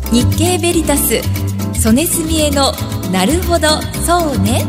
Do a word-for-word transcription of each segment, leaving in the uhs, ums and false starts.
日経ベリタス曽根澄江のなるほどそうね。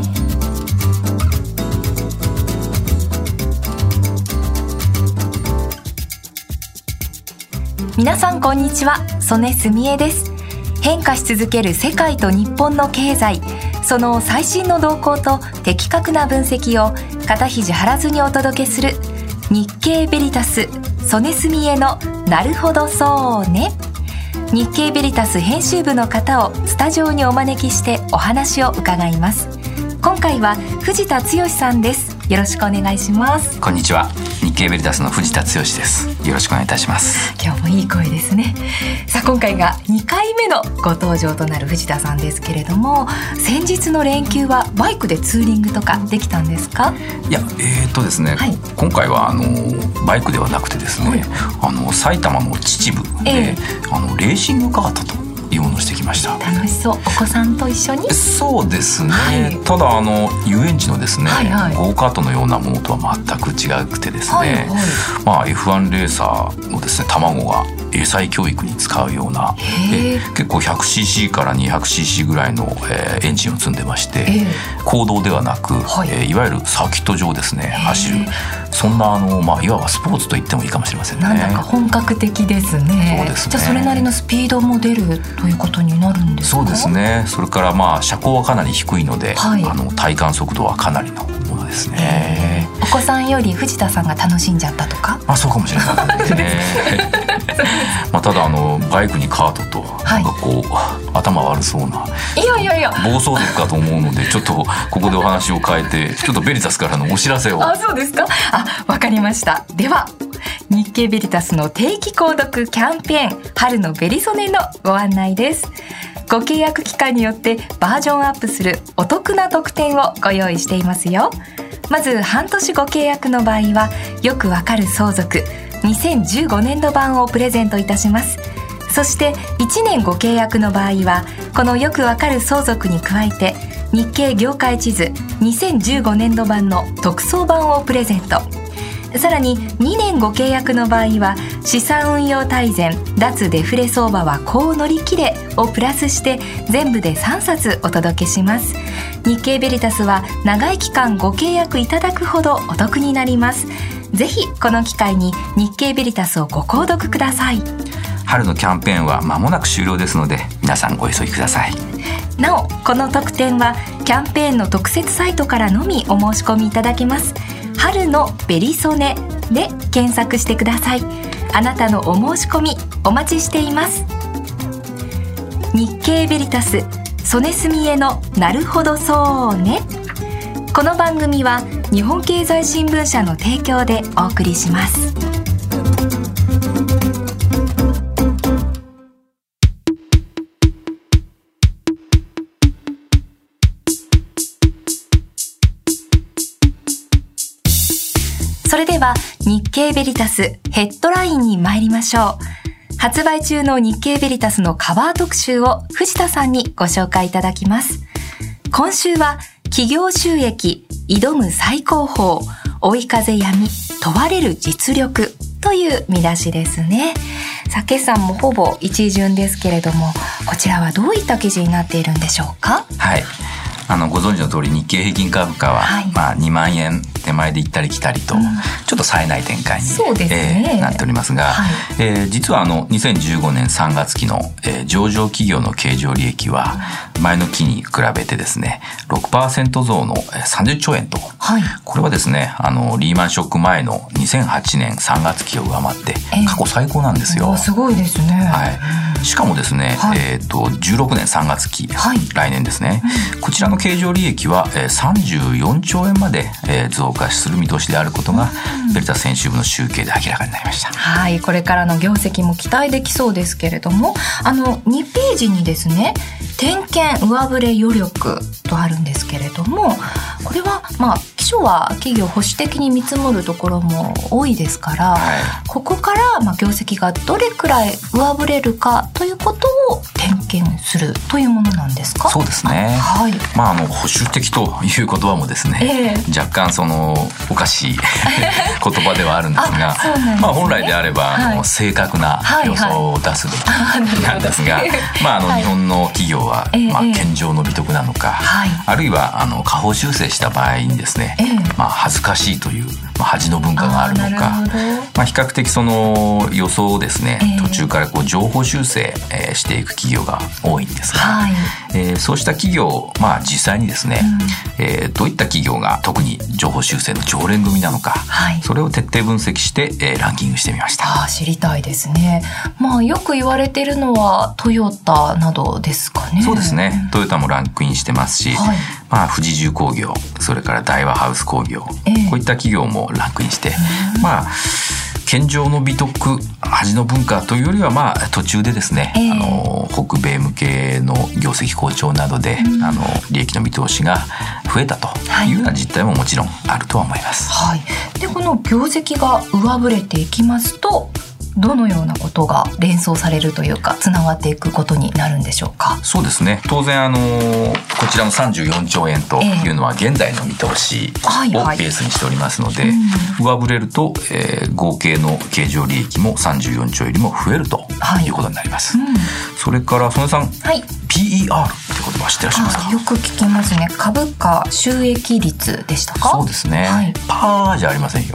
皆さんこんにちは、曽根澄江です。変化し続ける世界と日本の経済、その最新の動向と的確な分析を肩肘張らずにお届けする日経ベリタス曽根澄江のなるほどそうね。日経ベリタス編集部の方をスタジオにお招きしてお話を伺います。今回は藤田剛さんです。よろしくお願いします。 こんにちは、日経ベリタスの藤田剛です。よろしくお願いいたします。 今日もいい声ですね。さあ、今回がにかいめのご登場となる藤田さんですけれども、先日の連休はバイクでツーリングとかできたんですか？ いや、えーとですね、はい、今回はあのバイクではなくてですね、はい、あの埼玉の秩父で、えー、あのレーシングカートというものをしてきました。 楽しそう。お子さんと一緒に？ そうですね、はい、ただあの遊園地のですね、はいはい、ゴーカートのようなものとは全く違くてですね、はいはい、まあ、エフワン レーサーのですね卵が英才教育に使うような、え結構 ひゃくシーシー から にひゃくシーシー ぐらいの、えー、エンジンを積んでまして、公道ではなく、はいえー、いわゆるサーキット上ですね走る、そんなあの、まあ、いわばスポーツと言ってもいいかもしれませんね。 なんだか本格的ですね。 そうですね。 じゃあそれなりのスピードも出るということになるんですか？ そうですね。それからまあ車高はかなり低いので、はい、あの体感速度はかなりのものですね。 お子さんより藤田さんが楽しんじゃったとか？ あ、そうかもしれないですね。まあ、ただあのバイクにカートとなんかこう、はい、頭悪そうな、 いやいやいや暴走族かと思うので、ちょっとここでお話を変えてちょっとベリタスからのお知らせを。 あ、そうですか。あ、わかりました。では日経ベリタスの定期購読キャンペーン春のベリソネのご案内です。ご契約期間によってバージョンアップするお得な特典をご用意していますよ。まず半年ご契約の場合はよくわかる相続にせんじゅうごねんど版をプレゼントいたします。そしていちねんご契約の場合はこのよくわかる相続に加えて日経業界地図にせんじゅうごねんど版の特装版をプレゼント。さらににねんご契約の場合は資産運用大全脱デフレ相場はこう乗り切れをプラスして全部でさんさつお届けします。日経ベリタスは長い期間ご契約いただくほどお得になります。ぜひこの機会に日経ベリタスをご購読ください。 春のキャンペーンは間もなく終了ですので皆さんお急ぎください。 なおこの特典はキャンペーンの特設サイトからのみお申し込みいただけます。春のベリソネで検索してください。あなたのお申し込みお待ちしています。日経ベリタス曽根澄江のなるほどそうね。この番組は日本経済新聞社の提供でお送りします。それでは日経ベリタスヘッドラインに参りましょう。発売中の日経ベリタスのカバー特集を藤田さんにご紹介いただきます。今週は企業収益挑む最高峰追い風闇問われる実力という見出しですね。さあ、決算もほぼ一巡ですけれども、こちらはどういった記事になっているんでしょうか？ はい、あのご存知の通り日経平均株価は、はい、まあ、にまんえん手前で行ったり来たりと、うん、ちょっと冴えない展開に、 そうですね、 えー、なっておりますが、はい、えー、実はあのにせんじゅうごねんさんがつ期の、えー、上場企業の経常利益は前の期に比べてですね ろくパーセント 増のさんじゅっちょうえんと、はい、これはですねあのリーマンショック前のにせんはちねんさんがつ期を上回って過去最高なんですよ。 えー、すごいですね。 はい、しかもですね、はい、えー、とじゅうろくねんさんがつ期、はい、来年ですね、うん、こちらの経常利益はさんじゅうよんちょうえんまで増加する見通しであることが、うん、ベリタス編集部の集計で明らかになりました。 はい、これからの業績も期待できそうですけれども、あのにページにですね点検上振れ余力とあるんですけれども、これはまあ期初は企業保守的に見積もるところも多いですから、はい、ここからまあ業績がどれくらい上振れるかということを点験するというものなんですか？ そうですね、 はい、 まあ、あの保守的という言葉もですね、えー、若干そのおかしい言葉ではあるんですがあ、ね、まあ、本来であれば、はい、正確な予想を出すべきなんですが、はいはい、まあ、あの日本の企業は、はい、まあ、謙譲の美徳なのか、はい、あるいはあの下方修正した場合にですね、えーまあ、恥ずかしいという、まあ、恥の文化があるのか、まあ、比較的その予想をですね、えー、途中からこう情報修正、えー、していく企業が多いんですが、はい、えー、そうした企業、まあ、実際にですね、うん、えー、どういった企業が特に情報修正の常連組なのか、はい、それを徹底分析して、えー、ランキングしてみました。 あ、知りたいですね。まあ、よく言われているのはトヨタなどですかね。 そうですね、トヨタもランクインしてますし、はい、まあ、富士重工業、それから大和ハウス工業、えー、こういった企業もランクインして、まあ、謙譲の美徳、恥の文化というよりは、まあ、途中でですね、えー、あの北米向けの業績好調などで、うん、あの利益の見通しが増えたというような実態ももちろんあるとは思います。 はい、でこの業績が上振れていきますと、どのようなことが連想されるというかつながっていくことになるんでしょうか？ そうですね、当然あのこちらのさんじゅうよんちょうえんというのは現在の見通しをベースにしておりますので、はいはい、うん、上振れると、えー、合計の経常利益もさんじゅうよんちょうよりも増えるということになります、はい、うん、それから曽根さん、はい、ピーイーアール って言葉知ってらっしゃいますか？ よく聞きますね。株価収益率でしたか？ そうですね、はい、パーじゃありませんよ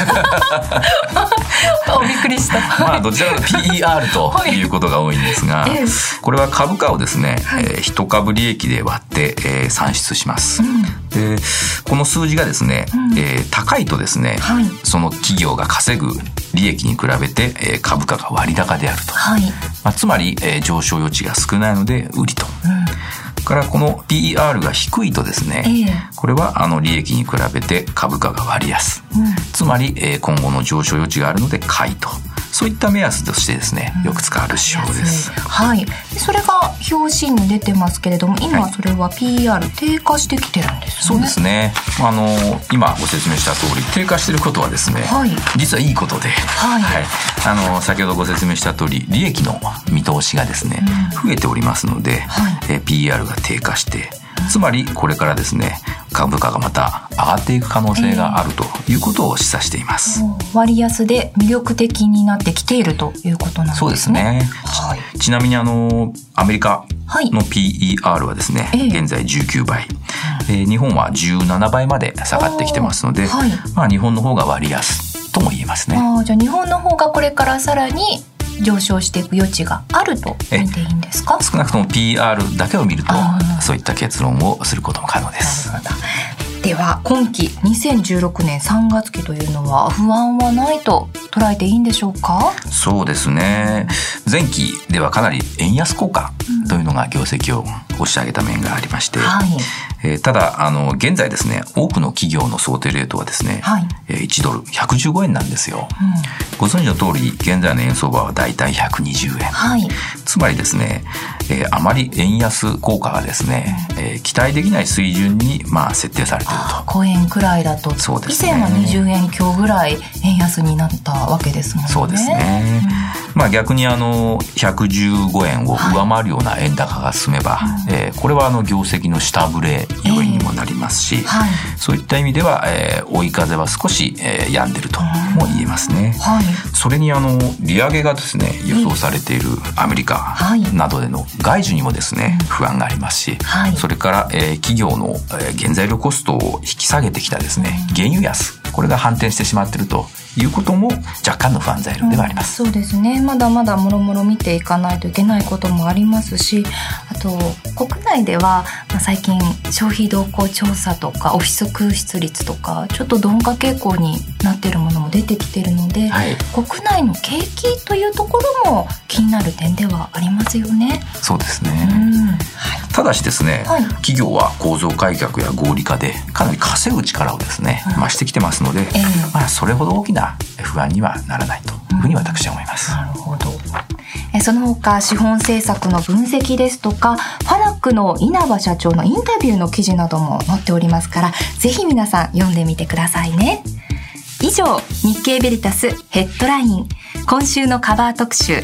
びっくりしたまあ、どちらかというと ピーイーアール ということが多いんですが、はい、これは株価をですね、はい、えー、一株利益で割って、えー、算出します、うん、でこの数字がですね、うん、えー、高いとですね、はい、その企業が稼ぐ利益に比べて、えー、株価が割高であると、はい、まあ、つまり、えー、上昇余地が少ないので売りと、うん、からこの ピーイーアール が低いとですね、えー、これはあの利益に比べて株価が割安、うん、つまり、えー、今後の上昇余地があるので買いと、そういった目安としてですね、よく使われる指標です、うん、 はい、それが表紙に出てますけれども、今それは ピーイーアール 低下してきてるんですね。 そうですね、あの今ご説明した通り低下していることはですね、はい、実はいいことで、はいはい、あの先ほどご説明した通り利益の見通しがですね、うん、増えておりますので、はい、え ピーイーアール が低下して、つまりこれからですね、株価がまた上がっていく可能性があるということを示唆しています、えー、 割安で魅力的になってきているということなんですね。 そうですね、はい、ちなみにあのアメリカの ピーイーアール はですね、はい、現在じゅうきゅうばい、えー、日本はじゅうななばいまで下がってきてますので、はい、まあ、日本の方が割安とも言えますね。 あ、じゃあ日本の方がこれからさらに上昇していく余地があると見ていいんですか？ 少なくとも ピーアール だけを見るとそういった結論をすることも可能です。 なるほど。では今期にせんじゅうろくねんさんがつきというのは不安はないと捉えていいんでしょうか？ そうですね、前期ではかなり円安効果というのが業績を押し上げた面がありまして、はい、えー、ただあの現在ですね、多くの企業の想定レートはですね、はい、えー、いちドルひゃくじゅうごえんなんですよ、うん、ご存知の通り現在の円相場はだいたいひゃくにじゅうえん、はい、つまりですね、えー、あまり円安効果がですね、うん、えー、期待できない水準にまあ設定されていると。 ごえんくらいだと、そうですね、以前はにじゅうえん強ぐらい円安になったわけですもんね。 そうですね、うん、まあ、逆にあのひゃくじゅうごえんを上回るような円高が進めば、はい、えー、これはあの業績の下振れ要因にもなりますし、えーはい、そういった意味では、えー、追い風は少し、えー、病んでるとも言えますね、はい、それにあの利上げがですね予想されているアメリカなどでの外需にもですね、不安がありますし、はい、それから、えー、企業の、えー、原材料コストを引き下げてきたですね、原油安、これが反転してしまっているということも若干の不安材料ではあります、 うん、そうですね、まだまだもろもろ見ていかないといけないこともありますし、あと国内では、まあ、最近消費動向調査とかオフィス空室率とかちょっと鈍化傾向になっているものも出てきているので、はい、国内の景気というところも気になる点ではありますよね。 そうですね、うん、はい、ただしですね、はい、企業は構造改革や合理化でかなり稼ぐ力をですね、うん、増してきてますので、えーまあ、それほど大きな不安にはならないというふうに私は思います、 うん、なるほど。えその他資本政策の分析ですとか、ファナックの稲葉社長のインタビューの記事なども載っておりますから、ぜひ皆さん読んでみてくださいね。以上、日経ベリタスヘッドライン、今週のカバー特集、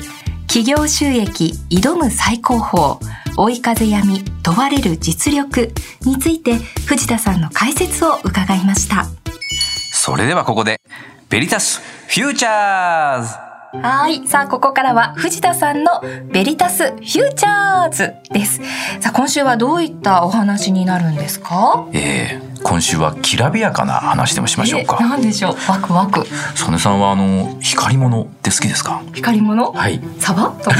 企業収益挑む最高峰、追い風闇問われる実力について藤田さんの解説を伺いました。 それではここでベリタスフューチャーズ。 はい。さあ、ここからは藤田さんのベリタスフューチャーズです。さあ、今週はどういったお話になるんですか？ えー、今週はきらびやかな話でもしましょうか。 えー、何でしょう？ワクワク。 曽根さんはあの光り物って好きですか？ 光り物？ はい。 サバと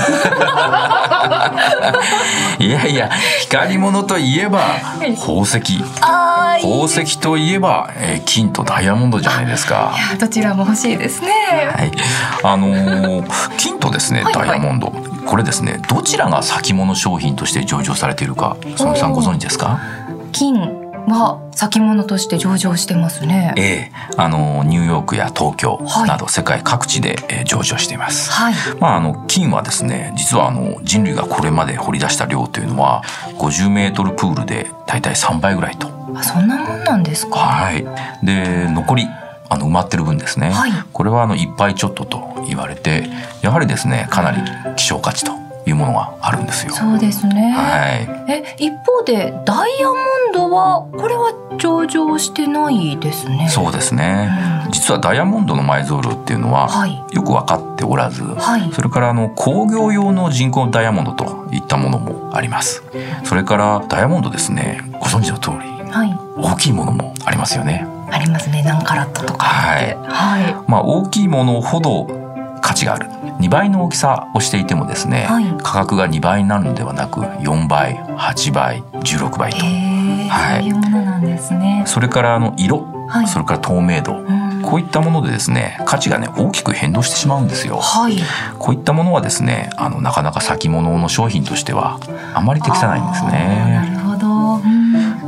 いやいや、光り物といえば宝石。 あー、 宝石といえば、えー、金とダイヤモンドじゃないですか。 いや、どちらも欲しいですね。 はい。あのー、金とですね、ダイヤモンド、はいはい、これですね、どちらが先物商品として上場されているか、曽根さんご存知ですか？ 金は先物として上場してますね。 ええ、あのニューヨークや東京など世界各地で、えー、上場しています。はい。まああの金はですね、実はあの人類がこれまで掘り出した量というのはごじゅうメートルプールでだいたいさんばいぐらいと。 あ、そんなもんなんですか？ はい。で残りあの埋まってる分ですね。はい。これはあのいっぱいちょっとと言われて、やはりですねかなり希少価値というものがあるんですよ。 そうですね。 はい。 え、一方でダイヤモンドはこれは上場してないですね。 そうですね。うん、実はダイヤモンドの埋蔵量っていうのはよく分かっておらず、はい、それからあの工業用の人工ダイヤモンドといったものもあります。それからダイヤモンドですね、ご存知の通り、はい、大きいものもありますよね。 ありますね。何カラットとか。はい。はい。 まあ大きいものほど価値がある。にばいの大きさをしていてもですね、はい、価格がにばいになるのではなくよんばい、はちばい、じゅうろくばいと。 はい、そういうものなんですね。 それからあの色、はい、それから透明度、うん、こういったものでですね、価値がね大きく変動してしまうんですよ。はい、こういったものはですね、あのなかなか先物の商品としてはあまり適さないんですね。 なるほど。うん、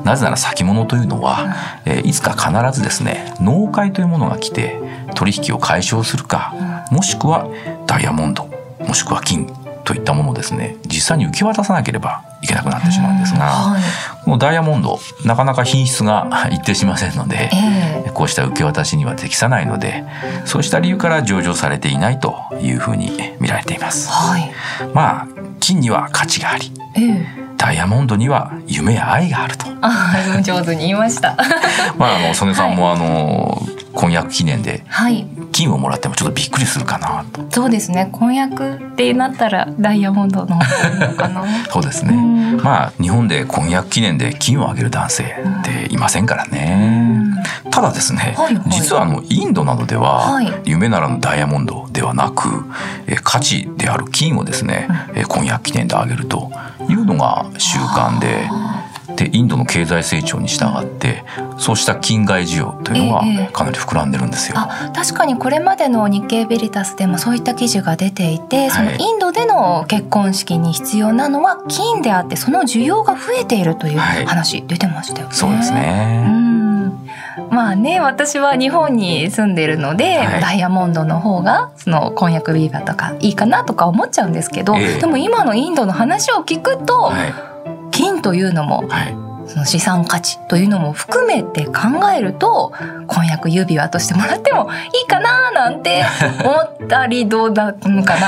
なぜなら先物というのは、うん、えー、いつか必ずですね、納会というものが来て取引を解消するか、うん、もしくはダイヤモンド、もしくは金といったものをですね、実際に受け渡さなければいけなくなってしまうんですが、はい、このダイヤモンドなかなか品質が一定しませんので、えー、こうした受け渡しには適さないので、そうした理由から上場されていないというふうに見られています。はい、まあ金には価値があり、えー、ダイヤモンドには夢や愛があると。 あ、上手に言いました。 まああの曽根さんも、はい、あの婚約記念で金をもらってもちょっとびっくりするかなと。 そうですね。婚約ってなったらダイヤモンドの方がいいのかな。 そうですね。まあ日本で婚約記念で金をあげる男性っていませんからね。ただですね、はいはい、実はあのインドなどでは、はい、夢ならぬダイヤモンドではなく、え価値である金をですね、うん、婚約記念であげるというのが習慣で。でインドの経済成長に従ってそうした金買い需要というのはかなり膨らんでるんですよ。 ええ、あ、確かにこれまでの日経ベリタスでもそういった記事が出ていて、はい、そのインドでの結婚式に必要なのは金であってその需要が増えているという話出てましたよね。はい、 そうですね。 うん、まあね、私は日本に住んでるので、はい、ダイヤモンドの方がその婚約指輪とかいいかなとか思っちゃうんですけど、ええ、でも今のインドの話を聞くと、はい、金というのも、はい、その資産価値というのも含めて考えると婚約指輪としてもらってもいいかななんて思ったりどうだのかな。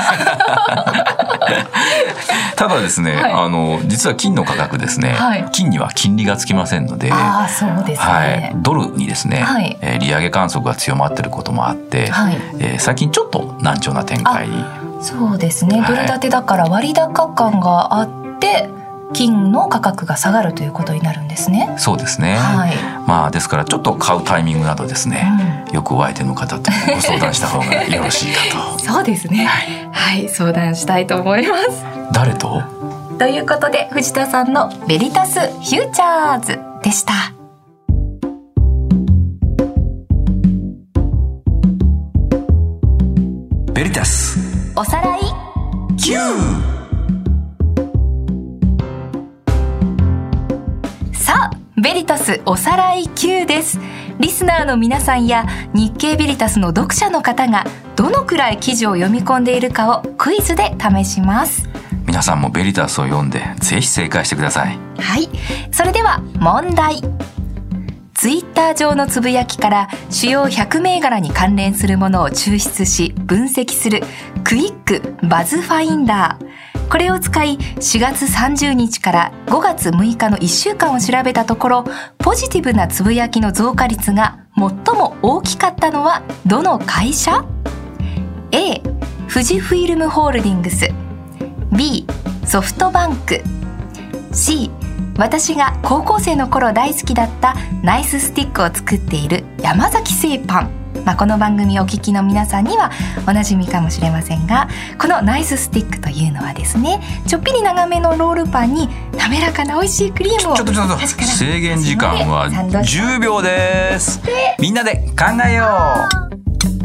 ただですね、はい、あの実は金の価格ですね、はい、金には金利がつきませんので、 あ、そうですね、はい、 ドルにですね、はい、えー、利上げ観測が強まっていることもあって、はい、えー、最近ちょっと難聴な展開に。 そうですね、はい、ドル建てだから割高感があって金の価格が下がるということになるんですね。 そうですね、はい、まあですからちょっと買うタイミングなどですね、うん、よくお相手の方とご相談した方がよろしいかと。 そうですね、はい、はい、相談したいと思います。 誰と？ ということで藤田さんのベリタスフューチャーズでした。 ベリタスおさらい Q。 ベリタスおさらい Q です。リスナーの皆さんや日経ベリタスの読者の方がどのくらい記事を読み込んでいるかをクイズで試します。 皆さんもベリタスを読んでぜひ正解してください。 はい、それでは問題。 ツイッター上のつぶやきから主要ひゃくめいがらに関連するものを抽出し分析するクイックバズファインダー。これを使いしがつさんじゅうにちからごがつむいかのいっしゅうかんを調べたところ、ポジティブなつぶやきの増加率が最も大きかったのはどの会社？ A. 富士フイルムホールディングス、 B. ソフトバンク、 C. 私が高校生の頃大好きだったナイススティックを作っている山崎製パン。まあ、この番組をお聞きの皆さんにはおなじみかもしれませんが、このナイススティックというのはですね、ちょっぴり長めのロールパンに滑らかな美味しいクリームをちょっとちょっと制限時間はじゅうびょうです。みんなで考えよう。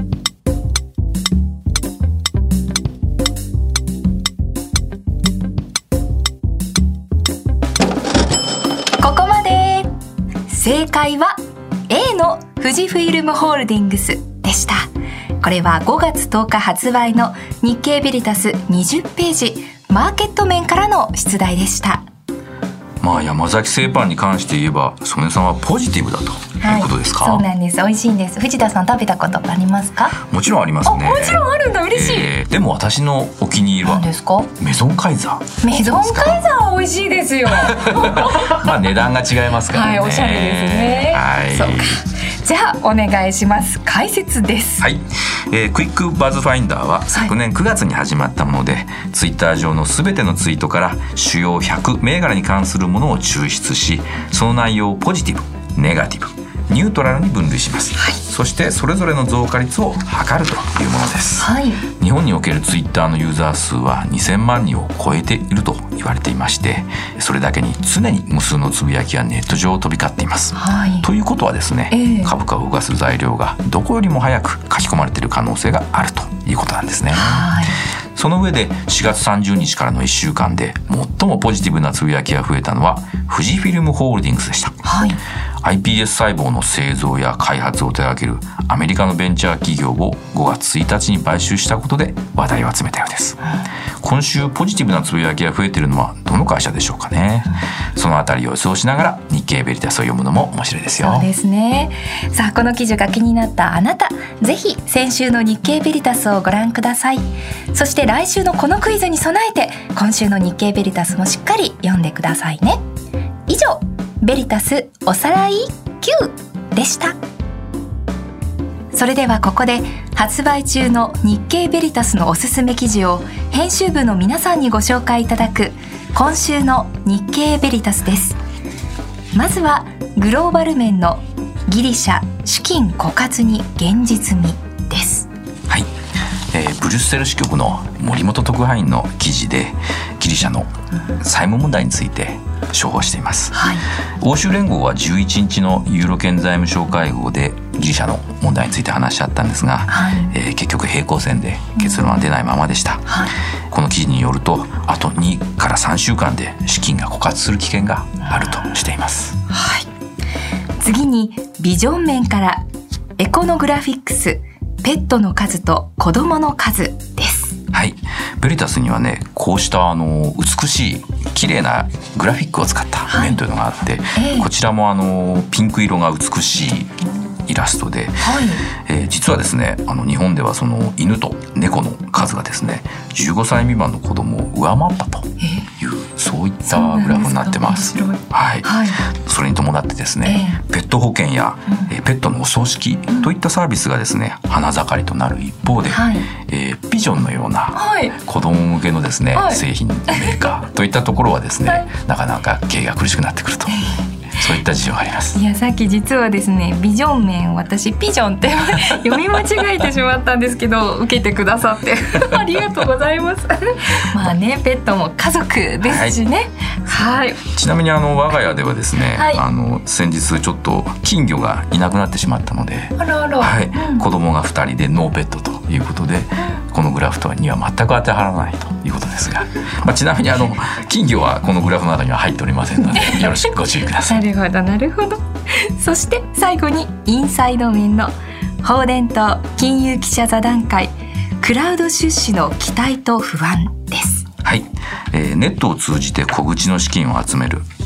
ここまで。正解は A の富士フイルムホールディングスでした。これはごがつとおか発売の日経ベリタスにじゅっページマーケット面からの出題でした。 まあ、山崎製パンに関して言えば曽根さんはポジティブだということですか？ はい、そうなんです。美味しいんです。藤田さん食べたことありますか？ もちろんありますね。 あ、もちろんあるんだ。嬉しい、 えー、でも私のお気に入りは何ですか？ メゾンカイザー。 メゾンカイザーは美味しいですよまあ値段が違いますからね。 はい、おしゃれですね。はい、そうか。じゃあお願いします。解説です。 はい、えー、クイックバズファインダーは昨年くがつに始まったもので、はい、ツイッター上のすべてのツイートから主要ひゃくめいがらに関するものを抽出し、その内容をポジティブ、ネガティブ、ニュートラルに分類します、はい、そしてそれぞれの増加率を測るというものです、はい、日本におけるツイッターのユーザー数はにせんまんにんを超えていると言われていまして、それだけに常に無数のつぶやきがネット上を飛び交っています、はい、ということはですね、えー、株価を動かす材料がどこよりも早く書き込まれている可能性があるということなんですね。はい、その上でしがつさんじゅうにちからのいっしゅうかんで最もポジティブなつぶやきが増えたのは富士フィルムホールディングスでした、はい、アイピーエス 細胞の製造や開発を手掛けるアメリカのベンチャー企業をごがつついたちに買収したことで話題を集めたようです、うん、今週ポジティブなつぶやきが増えているのはどの会社でしょうかね、うん、そのあたりを予想しながら日経ベリタスを読むのも面白いですよ。 そうですね。さあ、この記事が気になったあなた、ぜひ先週の日経ベリタスをご覧ください。そして来週のこのクイズに備えて今週の日経ベリタスもしっかり読んでくださいね。以上、ベリタスおさらい きゅう でした。それではここで発売中の日経ベリタスのおすすめ記事を編集部の皆さんにご紹介いただく今週の日経ベリタスです。まずはグローバル面のギリシャ資金枯渇に現実味です。 はい、えー、ブリュッセル支局の森本特派員の記事でギリシャの債務問題について処方しています、はい、欧州連合はじゅういちにちのユーロ圏財務相会合でギリシャの問題について話し合ったんですが、はい、えー、結局平行線で結論は出ないままでした、うん、はい、この記事によるとあとにからさんしゅうかんで資金が枯渇する危険があるとしています、 はい、次にビジョン面からエコノグラフィックス、ペットの数と子どもの数です。 はい、ベリタスにはね、こうしたあの美しい綺麗なグラフィックを使った面というのがあって、はい、えー、こちらもあのピンク色が美しいイラストで、はい、えー、実はですね、あの日本ではその犬と猫の数がですねじゅうごさい未満の子供を上回ったという、えー、そういったグラフになってます。はい、はい、それに伴ってですね、えー、ペット保険や、うん、えー、ペットのお葬式といったサービスがですね花盛りとなる一方で、はい、えー、ビジョンのような子供向けのですね、はい、製品メーカーといったところはですね、はい、なかなか経営が苦しくなってくると、そういった事情があります。 いや、さっき実はですね、ビジョン面、私ピジョンって読み間違えてしまったんですけど受けてくださってありがとうございますまあね、ペットも家族ですしね、はい、はい、 ちなみにあの我が家ではですね、はい、あの先日ちょっと金魚がいなくなってしまったので、 あらあら、 はい、うん、子供がふたりでノーペットということで、うん、このグラフには全く当てはまらないということですが、まあ、ちなみにあの金魚はこのグラフの中には入っておりませんのでよろしくご注意くださいなるほどなるほど。そして最後にインサイド面の放電と金融記者座談会、クラウド出資の期待と不安です。 はい、えー、ネットを通じて小口の資金を集める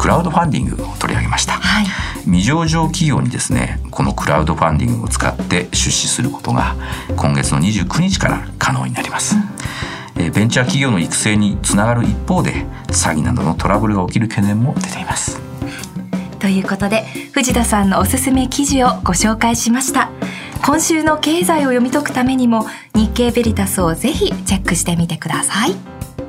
クラウドファンディングを取り上げました、はい、未上場企業にですねこのクラウドファンディングを使って出資することが今月のにじゅうくにちから可能になります、うん、えベンチャー企業の育成につながる一方で詐欺などのトラブルが起きる懸念も出ています。 ということで藤田さんのおすすめ記事をご紹介しました。今週の経済を読み解くためにも日経ベリタスをぜひチェックしてみてください。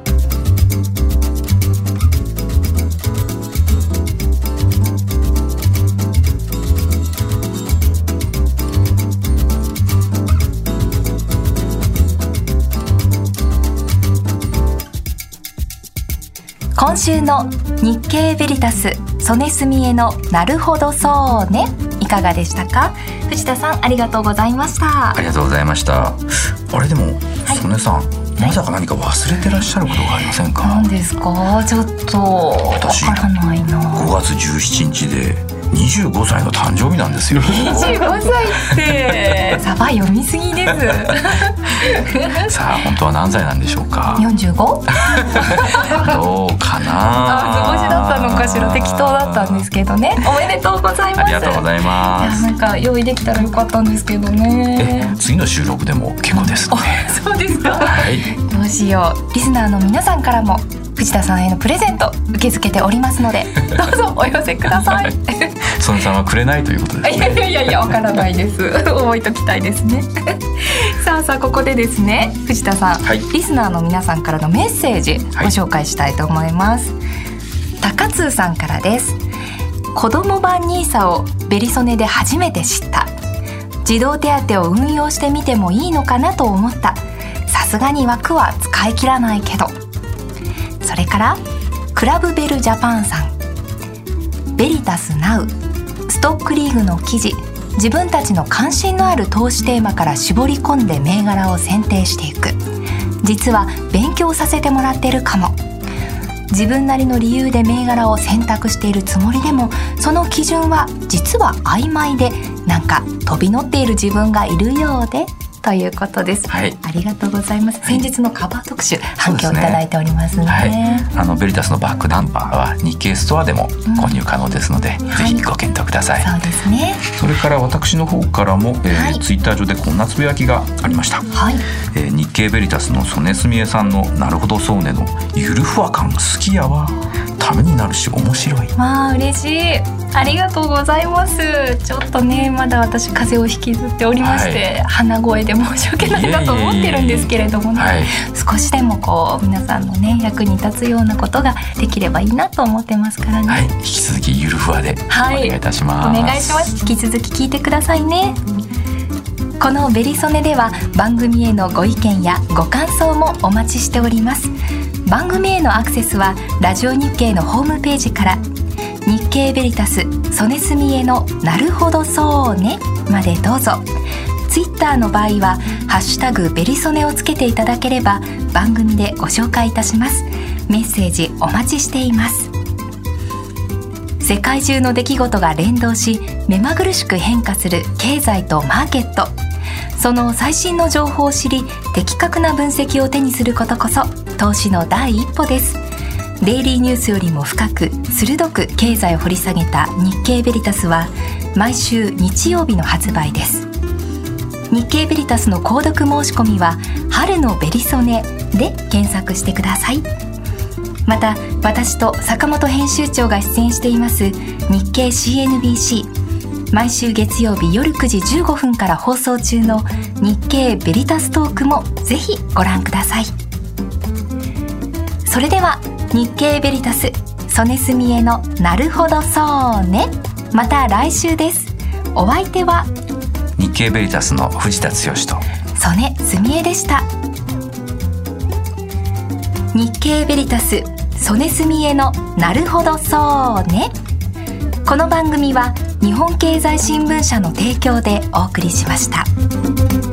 今週の日経ベリタス曽根澄江のなるほどそうね、いかがでしたか？藤田さん、ありがとうございました。 ありがとうございました。あれでも、はい、曽根さん、まさか何か忘れてらっしゃることがありませんか？ 何ですか？ちょっとわからないな。 ごがつじゅうしちにちでにじゅうごさいの誕生日なんですよ。 にじゅうごさいってサバ読みすぎですさあ本当は何歳なんでしょうか？ よんじゅうご？ どうかな。 あ、図星だったのかしら。適当だったんですけどね。おめでとうございます。 ありがとうございます。 いや、なんか用意できたらよかったんですけどね。 え、次の収録でも結構ですね。 そうですか、 はい、 どうしよう。リスナーの皆さんからも藤田さんへのプレゼント受け付けておりますのでどうぞお寄せください。 曽根さんはくれないということですね。 いやいやいや、わからないです覚えときたいですねさあさあ、ここでですね藤田さん、はい、リスナーの皆さんからのメッセージご紹介したいと思います、はい、高通さんからです。子ども版ニーサをベリソネで初めて知った。児童手当を運用してみてもいいのかなと思った。さすがに枠は使い切らないけど。それからクラブベルジャパンさん、ベリタスナウストックリーグの記事、自分たちの関心のある投資テーマから絞り込んで銘柄を選定していく。実は勉強させてもらってるかも。自分なりの理由で銘柄を選択しているつもりでも、その基準は実は曖昧で、なんか飛び乗っている自分がいるようでということです、はい、ありがとうございます。先日のカバー特集、反響いただいておりますね。はい、 あのベリタスのバックナンバーは日経ストアでも購入可能ですので、うん、ぜひご検討ください。 そうですね。 それから私の方からも、えーはい、ツイッター上でこんなつぶやきがありました、はい、えー、日経ベリタスの曽根澄江さんのなるほどそうねのゆるふわ感好きやわ、ためになるし面白い。 まあ嬉しい、ありがとうございます。ちょっとねまだ私風邪を引きずっておりまして、はい、鼻声で申し訳ないなと思ってるんですけれどもね、はい、少しでもこう皆さんのね役に立つようなことができればいいなと思ってますからね、 はい、引き続きゆるふわでお願いいたします、 はい、お願いします。引き続き聞いてくださいね。このベリソネでは番組へのご意見やご感想もお待ちしております。番組へのアクセスはラジオ日経のホームページから、日経ベリタス曽根澄江のなるほどそうねまでどうぞ。ツイッターの場合はハッシュタグベリソネをつけていただければ番組でご紹介いたします。メッセージお待ちしています。世界中の出来事が連動し目まぐるしく変化する経済とマーケット、その最新の情報を知り的確な分析を手にすることこそ投資の第一歩です。デイリーニュースよりも深く鋭く経済を掘り下げた日経ベリタスは毎週日曜日の発売です。日経ベリタスの購読申し込みは春のベリソネで検索してください。また私と坂本編集長が出演しています日経 シーエヌビーシー、 毎週月曜日夜くじじゅうごふんから放送中の日経ベリタストークもぜひご覧ください。それでは日経ベリタス曽根澄江のなるほどそうね、また来週です。お相手は日経ベリタスの藤田剛と曽根澄江でした。日経ベリタス曽根澄江のなるほどそうね。この番組は日本経済新聞社の提供でお送りしました。